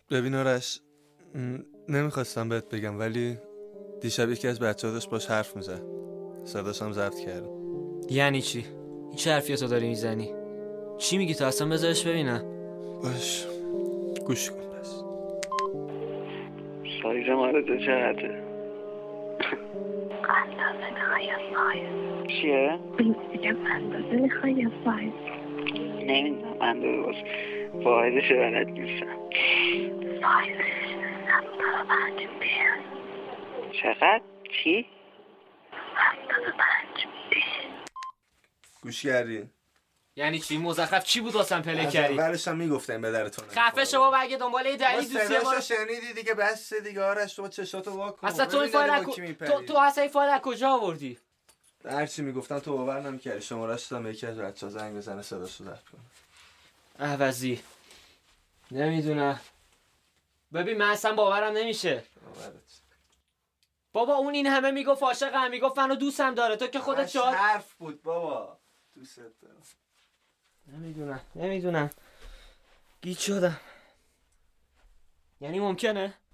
ببین آرش، نمیخواستم بهت بگم ولی دیشب یکی از بچه‌ها داشت باش حرف میزد. صداش هم ضبط کردم. یعنی چی؟ این چه حرفیاتو داری میزنی؟ چی میگی تو اصلا؟ بذارش ببینم. باش گوش کن پس. سایز مارده چقدره؟ اندازه میخوای یا سایز؟ چیه؟ میگم اندازه میخوای یا سایز؟ نمیدونم اندازه باز واحدش بلد نیستم. سایزش 75 میشه. چقدر؟ چی؟ 75 میشه. گوش کردی؟ یعنی چی؟ مزخرف چی بود واسم پله از کردی؟ اولش هم میگفتم به درتون. خفه شو اگه دنبال یه دلیل دوستی ما رو شنیدی دیگه، بس دیگه آرش، تو چشاتو وا کن. اصلا تو این فایل تو اصلا این فایل از کجا آوردی؟ هر چی میگفتم تو باور نمی‌کردی. شماره‌اش دادم به یکی از بچه‌ها زنگ بزنه صداشو ضبط کنه. احوزی نمیدونم. ببین من اصلا باورم نمیشه. بابا اون این همه میگفت عاشقم، میگفت منو دوستم داره، تو که خودت شاد حرف بود بابا. دوست دارم. نمیدونم گیج شدم. یعنی ممکنه